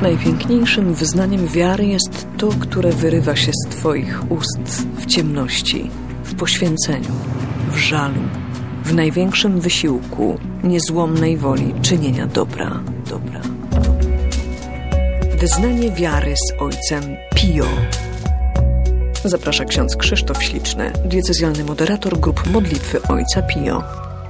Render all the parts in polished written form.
Najpiękniejszym wyznaniem wiary jest to, które wyrywa się z Twoich ust w ciemności, w poświęceniu, w żalu, w największym wysiłku, niezłomnej woli czynienia dobra. Wyznanie wiary z ojcem Pio. Zaprasza ksiądz Krzysztof Śliczny, diecezjalny moderator grup modlitwy ojca Pio.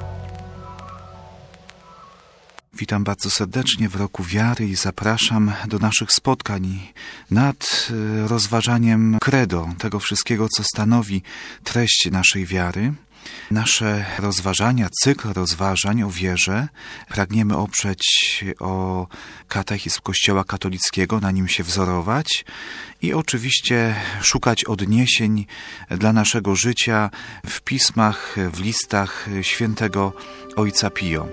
Witam bardzo serdecznie w Roku Wiary i zapraszam do naszych spotkań nad rozważaniem credo, tego wszystkiego, co stanowi treść naszej wiary. Nasze rozważania, cykl rozważań o wierze pragniemy oprzeć o katechizm Kościoła katolickiego, na nim się wzorować i oczywiście szukać odniesień dla naszego życia w pismach, w listach świętego ojca Pio.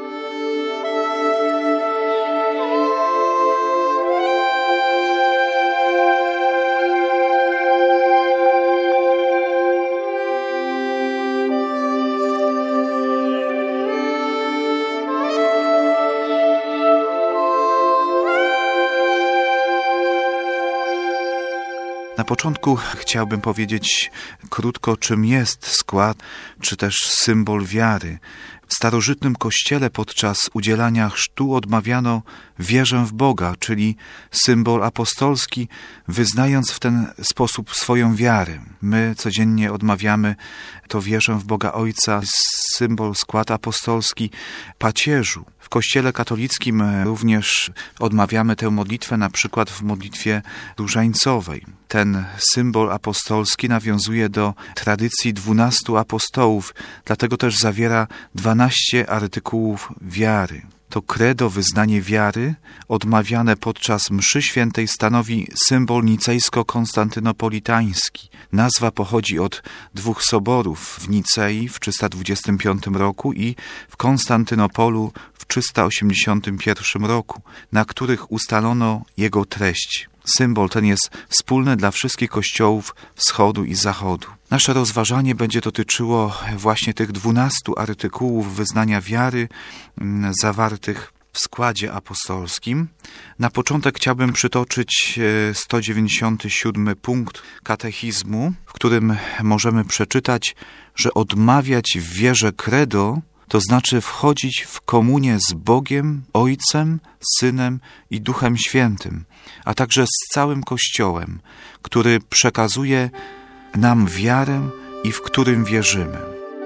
Na początku chciałbym powiedzieć krótko, czym jest skład, czy też symbol wiary. W starożytnym kościele podczas udzielania chrztu odmawiano wierzę w Boga, czyli symbol apostolski, wyznając w ten sposób swoją wiarę. My codziennie odmawiamy to wierzę w Boga Ojca, symbol, skład apostolski pacierzu. W Kościele katolickim również odmawiamy tę modlitwę na przykład w modlitwie różańcowej. Ten symbol apostolski nawiązuje do tradycji 12 apostołów, dlatego też zawiera 12 artykułów wiary. To credo, wyznanie wiary, odmawiane podczas mszy świętej, stanowi symbol nicejsko-konstantynopolitański. Nazwa pochodzi od 2 soborów w Nicei w 325 roku i w Konstantynopolu w 381 roku, na których ustalono jego treść. Symbol ten jest wspólny dla wszystkich kościołów wschodu i zachodu. Nasze rozważanie będzie dotyczyło właśnie tych 12 artykułów wyznania wiary zawartych w składzie apostolskim. Na początek chciałbym przytoczyć 197 punkt katechizmu, w którym możemy przeczytać, że odmawiać w wierze credo to znaczy wchodzić w komunię z Bogiem, Ojcem, Synem i Duchem Świętym, a także z całym Kościołem, który przekazuje nam wiarę i w którym wierzymy.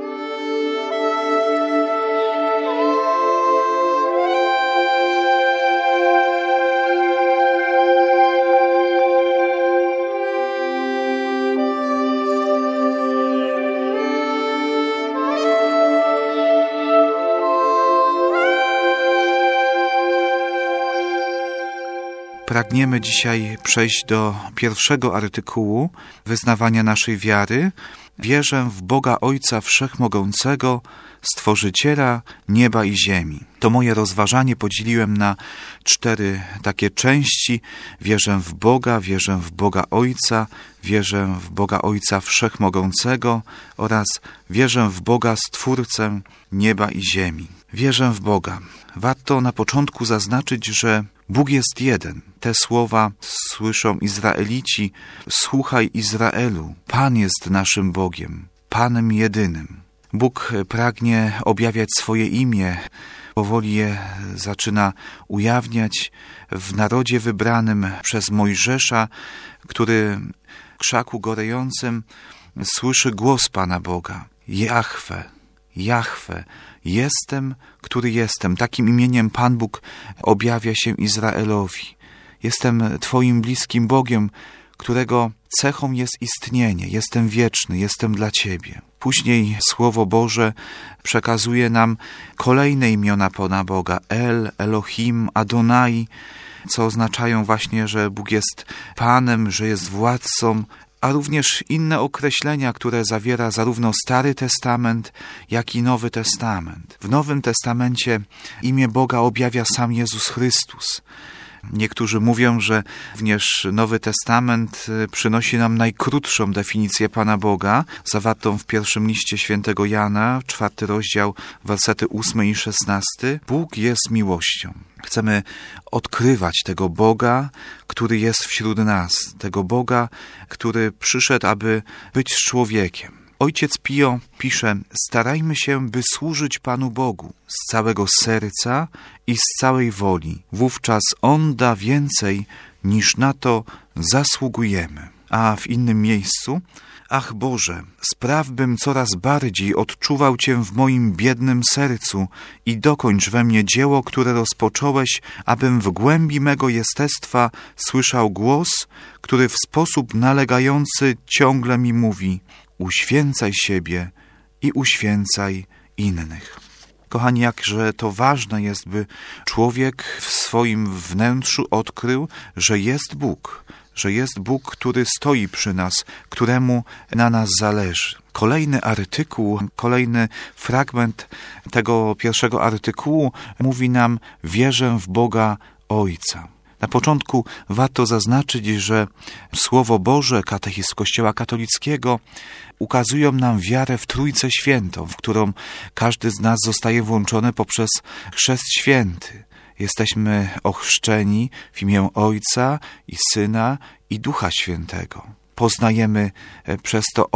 Pragniemy dzisiaj przejść do pierwszego artykułu wyznawania naszej wiary. Wierzę w Boga Ojca Wszechmogącego, Stworzyciela nieba i ziemi. To moje rozważanie podzieliłem na 4 takie części. Wierzę w Boga Ojca, wierzę w Boga Ojca Wszechmogącego oraz wierzę w Boga Stwórcę nieba i ziemi. Wierzę w Boga. Warto na początku zaznaczyć, że Bóg jest jeden. Te słowa słyszą Izraelici. Słuchaj, Izraelu, Pan jest naszym Bogiem, Panem jedynym. Bóg pragnie objawiać swoje imię. Powoli je zaczyna ujawniać w narodzie wybranym przez Mojżesza, który w krzaku gorejącym słyszy głos Pana Boga. Jahwe, jestem, który jestem. Takim imieniem Pan Bóg objawia się Izraelowi. Jestem Twoim bliskim Bogiem, którego cechą jest istnienie. Jestem wieczny, jestem dla Ciebie. Później Słowo Boże przekazuje nam kolejne imiona Pana Boga. El, Elohim, Adonai, co oznaczają właśnie, że Bóg jest Panem, że jest władcą, a również inne określenia, które zawiera zarówno Stary Testament, jak i Nowy Testament. W Nowym Testamencie imię Boga objawia sam Jezus Chrystus. Niektórzy mówią, że również Nowy Testament przynosi nam najkrótszą definicję Pana Boga, zawartą w pierwszym liście świętego Jana, 4 rozdział, wersety 8 i 16. Bóg jest miłością. Chcemy odkrywać tego Boga, który jest wśród nas, tego Boga, który przyszedł, aby być człowiekiem. Ojciec Pio pisze: starajmy się, by służyć Panu Bogu z całego serca i z całej woli. Wówczas On da więcej, niż na to zasługujemy. A w innym miejscu: ach Boże, spraw, bym coraz bardziej odczuwał Cię w moim biednym sercu i dokończ we mnie dzieło, które rozpocząłeś, abym w głębi mego jestestwa słyszał głos, który w sposób nalegający ciągle mi mówi: uświęcaj siebie i uświęcaj innych. Kochani, jakże to ważne jest, by człowiek w swoim wnętrzu odkrył, że jest Bóg, który stoi przy nas, któremu na nas zależy. Kolejny artykuł, kolejny fragment tego pierwszego artykułu mówi nam: wierzę w Boga Ojca. Na początku warto zaznaczyć, że Słowo Boże, katechizm Kościoła katolickiego ukazują nam wiarę w Trójcę Świętą, w którą każdy z nas zostaje włączony poprzez chrzest święty. Jesteśmy ochrzczeni w imię Ojca i Syna i Ducha Świętego. Poznajemy przez to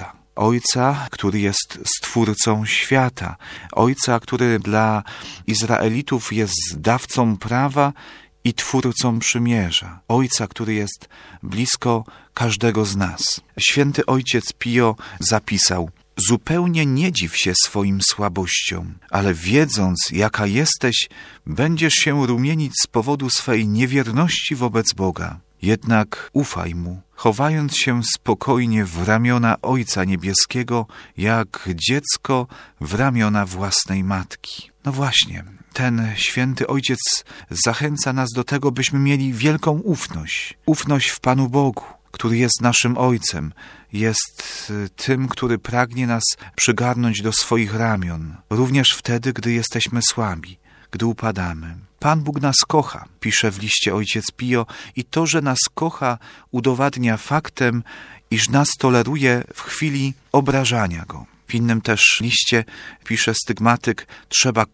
Ojca, który jest Stwórcą świata, Ojca, który dla Izraelitów jest dawcą prawa i Twórcą przymierza. Ojca, który jest blisko każdego z nas. Święty Ojciec Pio zapisał: zupełnie nie dziw się swoim słabościom, ale wiedząc, jaka jesteś, będziesz się rumienić z powodu swej niewierności wobec Boga. Jednak ufaj Mu, chowając się spokojnie w ramiona Ojca Niebieskiego, jak dziecko w ramiona własnej matki. No właśnie, ten święty Ojciec zachęca nas do tego, byśmy mieli wielką ufność w Panu Bogu, który jest naszym Ojcem, jest tym, który pragnie nas przygarnąć do swoich ramion, również wtedy, gdy jesteśmy słabi, gdy upadamy. Pan Bóg nas kocha, pisze w liście Ojciec Pio, i to, że nas kocha, udowadnia faktem, iż nas toleruje w chwili obrażania Go. W innym też liście pisze stygmatyk: trzeba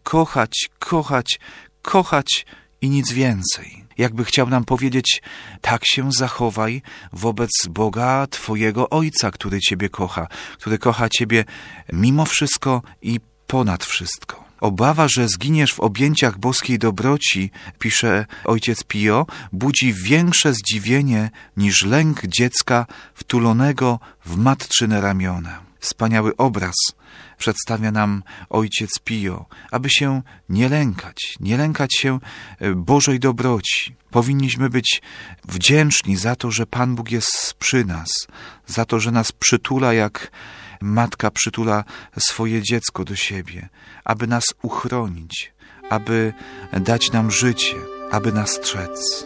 kochać i nic więcej. Jakby chciał nam powiedzieć: tak się zachowaj wobec Boga, Twojego Ojca, który Ciebie kocha, który kocha Ciebie mimo wszystko i ponad wszystko. Obawa, że zginiesz w objęciach boskiej dobroci, pisze Ojciec Pio, budzi większe zdziwienie niż lęk dziecka wtulonego w matczyne ramiona. Wspaniały obraz przedstawia nam Ojciec Pio, aby się nie lękać się Bożej dobroci. Powinniśmy być wdzięczni za to, że Pan Bóg jest przy nas, za to, że nas przytula, jak matka przytula swoje dziecko do siebie, aby nas uchronić, aby dać nam życie, aby nas strzec.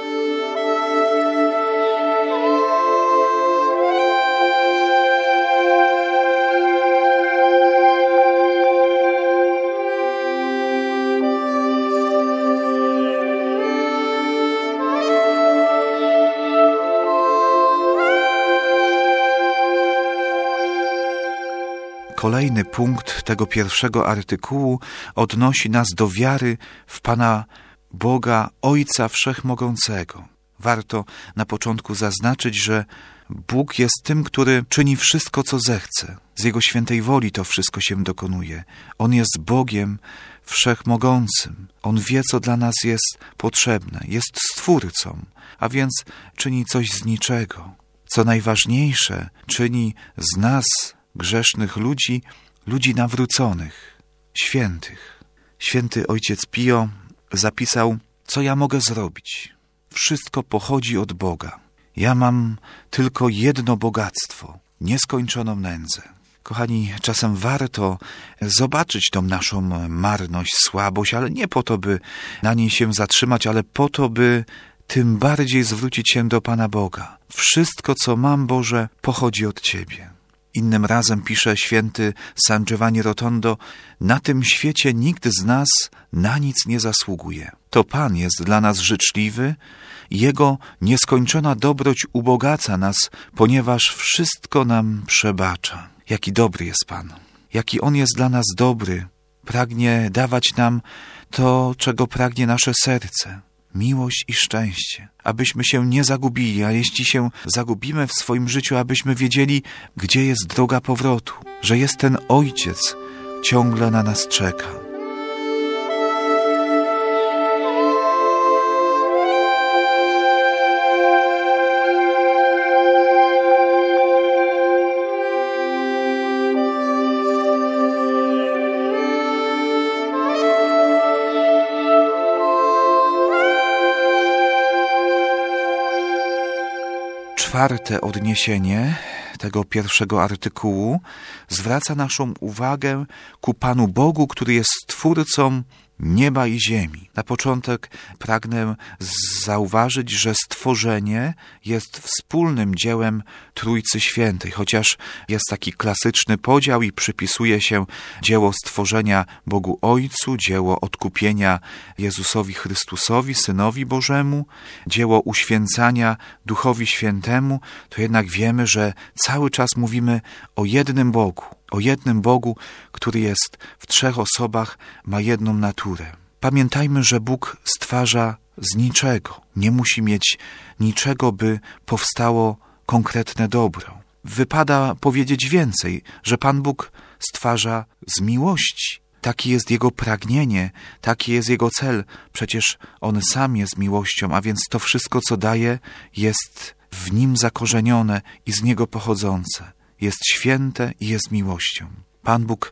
Kolejny punkt tego pierwszego artykułu odnosi nas do wiary w Pana Boga, Ojca Wszechmogącego. Warto na początku zaznaczyć, że Bóg jest tym, który czyni wszystko, co zechce. Z Jego świętej woli to wszystko się dokonuje. On jest Bogiem Wszechmogącym. On wie, co dla nas jest potrzebne. Jest Stwórcą, a więc czyni coś z niczego. Co najważniejsze, czyni z nas, grzesznych ludzi nawróconych, świętych. Święty Ojciec Pio zapisał: co ja mogę zrobić? Wszystko pochodzi od Boga. Ja mam tylko jedno bogactwo, nieskończoną nędzę. Kochani, czasem warto zobaczyć tą naszą marność, słabość, ale nie po to, by na niej się zatrzymać, ale po to, by tym bardziej zwrócić się do Pana Boga. Wszystko, co mam, Boże, pochodzi od Ciebie. Innym razem pisze święty San Giovanni Rotondo: na tym świecie nikt z nas na nic nie zasługuje. To Pan jest dla nas życzliwy, Jego nieskończona dobroć ubogaca nas, ponieważ wszystko nam przebacza. Jaki dobry jest Pan, jaki On jest dla nas dobry, pragnie dawać nam to, czego pragnie nasze serce. Miłość i szczęście, abyśmy się nie zagubili, a jeśli się zagubimy w swoim życiu, abyśmy wiedzieli, gdzie jest droga powrotu, że jest ten Ojciec, ciągle na nas czeka. Czwarte odniesienie tego pierwszego artykułu zwraca naszą uwagę ku Panu Bogu, który jest Stwórcą nieba i ziemi. Na początek pragnę zauważyć, że stworzenie jest wspólnym dziełem Trójcy Świętej, chociaż jest taki klasyczny podział i przypisuje się dzieło stworzenia Bogu Ojcu, dzieło odkupienia Jezusowi Chrystusowi, Synowi Bożemu, dzieło uświęcania Duchowi Świętemu, to jednak wiemy, że cały czas mówimy o jednym Bogu. O jednym Bogu, który jest w trzech osobach, ma jedną naturę. Pamiętajmy, że Bóg stwarza z niczego. Nie musi mieć niczego, by powstało konkretne dobro. Wypada powiedzieć więcej, że Pan Bóg stwarza z miłości. Takie jest Jego pragnienie, taki jest Jego cel. Przecież On sam jest miłością, a więc to wszystko, co daje, jest w Nim zakorzenione i z Niego pochodzące. Jest święte i jest miłością. Pan Bóg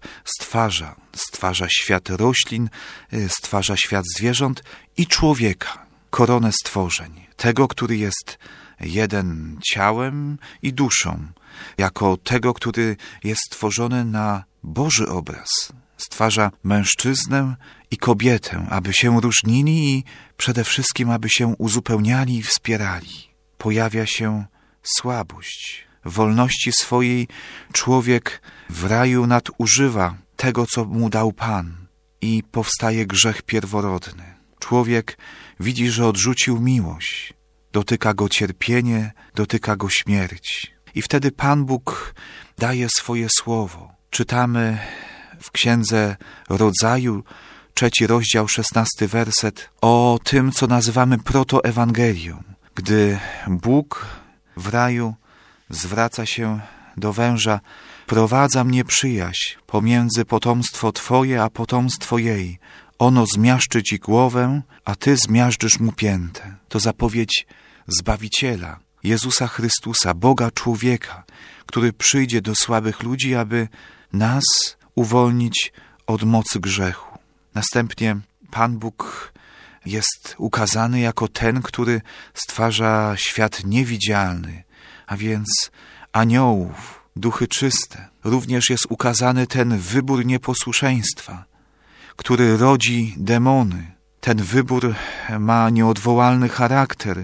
stwarza świat roślin, stwarza świat zwierząt i człowieka, koronę stworzeń. Tego, który jest jeden ciałem i duszą, jako tego, który jest stworzony na Boży obraz. Stwarza mężczyznę i kobietę, aby się różnili i przede wszystkim, aby się uzupełniali i wspierali. Pojawia się słabość. W wolności swojej człowiek w raju nadużywa tego, co mu dał Pan i powstaje grzech pierworodny. Człowiek widzi, że odrzucił miłość, dotyka go cierpienie, dotyka go śmierć. I wtedy Pan Bóg daje swoje słowo. Czytamy w Księdze Rodzaju, 3 rozdział, 16 werset, o tym, co nazywamy protoewangelią. Gdy Bóg w raju zwraca się do węża: prowadza mnie przyjaźń pomiędzy potomstwo Twoje a potomstwo jej. Ono zmiażdży Ci głowę, a Ty zmiażdżysz mu piętę. To zapowiedź Zbawiciela, Jezusa Chrystusa, Boga człowieka, który przyjdzie do słabych ludzi, aby nas uwolnić od mocy grzechu. Następnie Pan Bóg jest ukazany jako ten, który stwarza świat niewidzialny, a więc aniołów, duchy czyste. Również jest ukazany ten wybór nieposłuszeństwa, który rodzi demony. Ten wybór ma nieodwołalny charakter.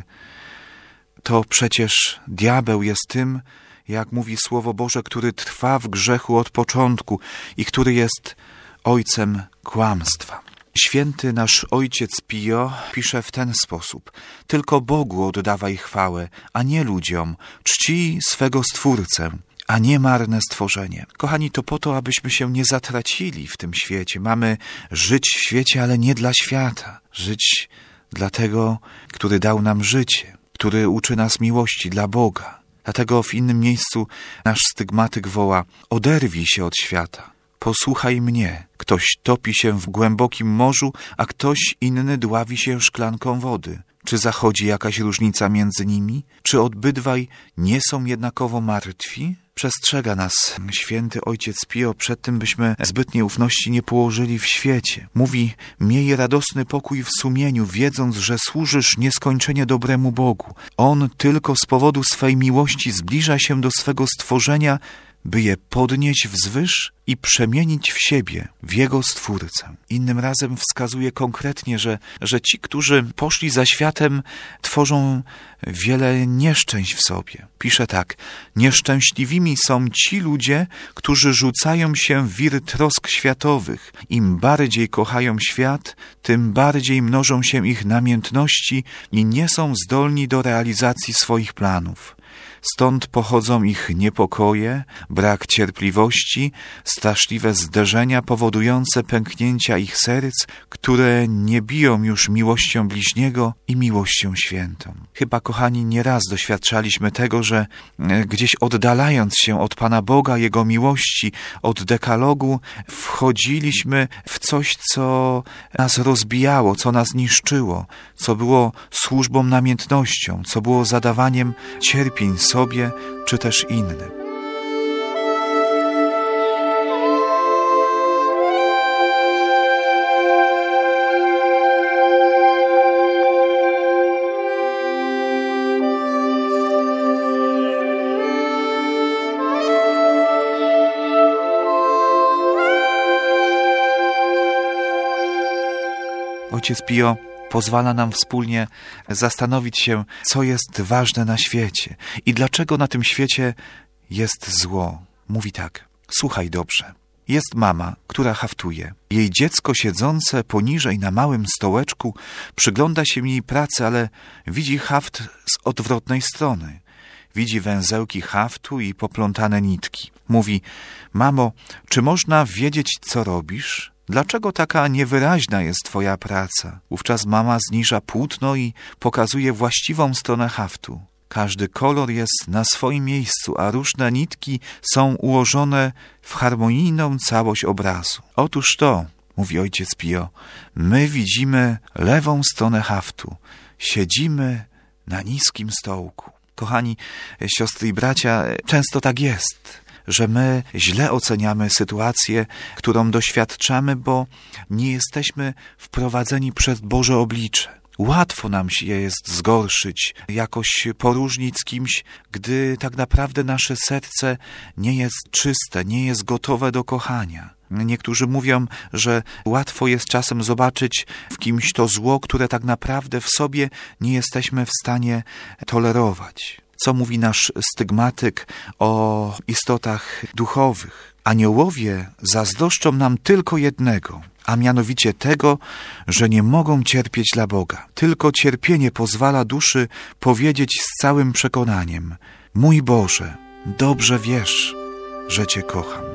To przecież diabeł jest tym, jak mówi Słowo Boże, który trwa w grzechu od początku i który jest ojcem kłamstwa. Święty nasz ojciec Pio pisze w ten sposób: tylko Bogu oddawaj chwałę, a nie ludziom, czcij swego Stwórcę, a nie marne stworzenie. Kochani, to po to, abyśmy się nie zatracili w tym świecie. Mamy żyć w świecie, ale nie dla świata. Żyć dla tego, który dał nam życie, który uczy nas miłości dla Boga. Dlatego w innym miejscu nasz stygmatyk woła: oderwij się od świata. Posłuchaj mnie. Ktoś topi się w głębokim morzu, a ktoś inny dławi się szklanką wody. Czy zachodzi jakaś różnica między nimi? Czy obydwaj nie są jednakowo martwi? Przestrzega nas święty ojciec Pio przed tym, byśmy zbytniej ufności nie położyli w świecie. Mówi: miej radosny pokój w sumieniu, wiedząc, że służysz nieskończenie dobremu Bogu. On tylko z powodu swej miłości zbliża się do swego stworzenia, by je podnieść wzwyż i przemienić w siebie, w Jego Stwórcę. Innym razem wskazuje konkretnie, że ci, którzy poszli za światem, tworzą wiele nieszczęść w sobie. Pisze tak: nieszczęśliwymi są ci ludzie, którzy rzucają się w wir trosk światowych. Im bardziej kochają świat, tym bardziej mnożą się ich namiętności i nie są zdolni do realizacji swoich planów. Stąd pochodzą ich niepokoje, brak cierpliwości, straszliwe zderzenia powodujące pęknięcia ich serc, które nie biją już miłością bliźniego i miłością świętą. Chyba, kochani, nieraz doświadczaliśmy tego, że gdzieś oddalając się od Pana Boga, Jego miłości, od dekalogu, wchodziliśmy w coś, co nas rozbijało, co nas niszczyło, co było służbą namiętnością, co było zadawaniem cierpień sobie czy też innym. Ojciec Pio pozwala nam wspólnie zastanowić się, co jest ważne na świecie i dlaczego na tym świecie jest zło. Mówi tak: słuchaj dobrze. Jest mama, która haftuje. Jej dziecko siedzące poniżej na małym stołeczku przygląda się jej pracy, ale widzi haft z odwrotnej strony. Widzi węzełki haftu i poplątane nitki. Mówi: mamo, czy można wiedzieć, co robisz? Dlaczego taka niewyraźna jest twoja praca? Wówczas mama zniża płótno i pokazuje właściwą stronę haftu. Każdy kolor jest na swoim miejscu, a różne nitki są ułożone w harmonijną całość obrazu. Otóż to, mówi ojciec Pio, my widzimy lewą stronę haftu. Siedzimy na niskim stołku. Kochani siostry i bracia, często tak jest, że my źle oceniamy sytuację, którą doświadczamy, bo nie jesteśmy wprowadzeni przed Boże oblicze. Łatwo nam się jest zgorszyć, jakoś poróżnić z kimś, gdy tak naprawdę nasze serce nie jest czyste, nie jest gotowe do kochania. Niektórzy mówią, że łatwo jest czasem zobaczyć w kimś to zło, które tak naprawdę w sobie nie jesteśmy w stanie tolerować. Co mówi nasz stygmatyk o istotach duchowych? Aniołowie zazdroszczą nam tylko jednego, a mianowicie tego, że nie mogą cierpieć dla Boga. Tylko cierpienie pozwala duszy powiedzieć z całym przekonaniem: mój Boże, dobrze wiesz, że Cię kocham.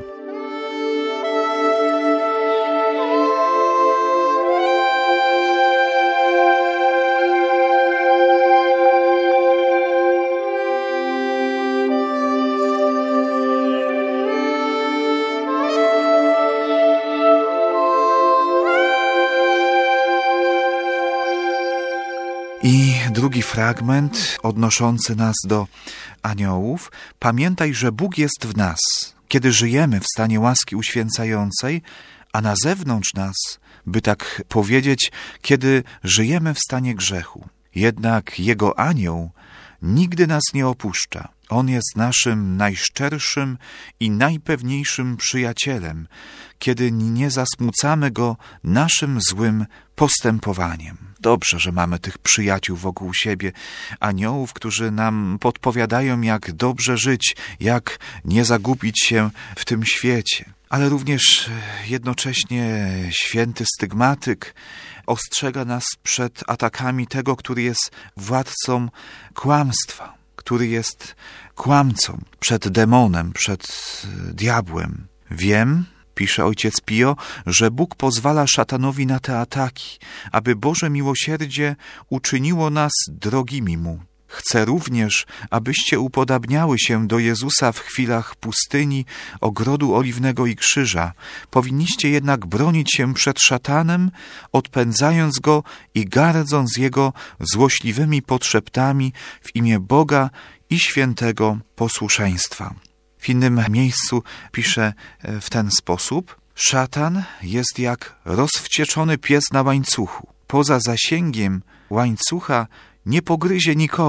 I drugi fragment odnoszący nas do aniołów. Pamiętaj, że Bóg jest w nas, kiedy żyjemy w stanie łaski uświęcającej, a na zewnątrz nas, by tak powiedzieć, kiedy żyjemy w stanie grzechu. Jednak Jego anioł nigdy nas nie opuszcza. On jest naszym najszczerszym i najpewniejszym przyjacielem, kiedy nie zasmucamy Go naszym złym postępowaniem. Dobrze, że mamy tych przyjaciół wokół siebie, aniołów, którzy nam podpowiadają, jak dobrze żyć, jak nie zagubić się w tym świecie. Ale również jednocześnie święty stygmatyk ostrzega nas przed atakami tego, który jest władcą kłamstwa, który jest kłamcą, przed demonem, przed diabłem. Wiem, pisze ojciec Pio, że Bóg pozwala szatanowi na te ataki, aby Boże miłosierdzie uczyniło nas drogimi Mu. Chcę również, abyście upodabniały się do Jezusa w chwilach pustyni, ogrodu oliwnego i krzyża. Powinniście jednak bronić się przed szatanem, odpędzając go i gardząc jego złośliwymi podszeptami w imię Boga i świętego posłuszeństwa. W innym miejscu pisze w ten sposób: szatan jest jak rozwścieczony pies na łańcuchu. Poza zasięgiem łańcucha nie pogryzie nikogo,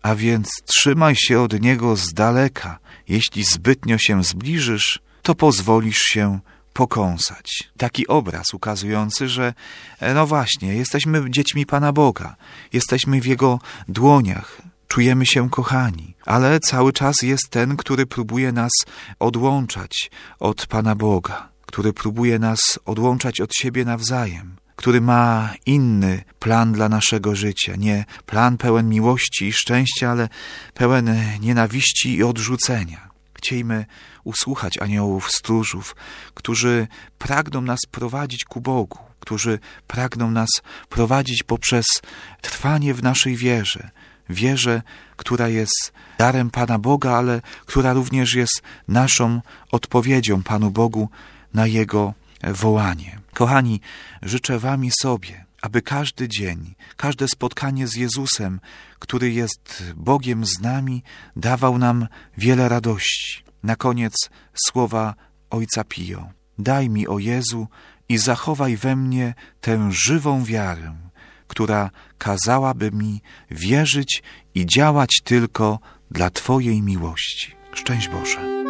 a więc trzymaj się od niego z daleka. Jeśli zbytnio się zbliżysz, to pozwolisz się pokąsać. Taki obraz ukazujący, że no właśnie, jesteśmy dziećmi Pana Boga, jesteśmy w Jego dłoniach, czujemy się kochani, ale cały czas jest ten, który próbuje nas odłączać od Pana Boga, który próbuje nas odłączać od siebie nawzajem, który ma inny plan dla naszego życia, nie plan pełen miłości i szczęścia, ale pełen nienawiści i odrzucenia. Chciejmy usłuchać aniołów stróżów, którzy pragną nas prowadzić ku Bogu, którzy pragną nas prowadzić poprzez trwanie w naszej wierze, która jest darem Pana Boga, ale która również jest naszą odpowiedzią Panu Bogu na Jego wołanie. Kochani, życzę wam i sobie, aby każdy dzień, każde spotkanie z Jezusem, który jest Bogiem z nami, dawał nam wiele radości. Na koniec słowa Ojca Pio. Daj mi, o Jezu, i zachowaj we mnie tę żywą wiarę, która kazałaby mi wierzyć i działać tylko dla Twojej miłości. Szczęść Boże.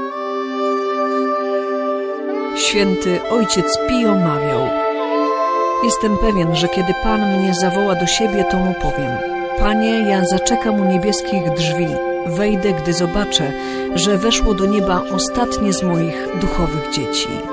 Święty Ojciec Pio mawiał: jestem pewien, że kiedy Pan mnie zawoła do siebie, to mu powiem: Panie, ja zaczekam u niebieskich drzwi. Wejdę, gdy zobaczę, że weszło do nieba ostatnie z moich duchowych dzieci.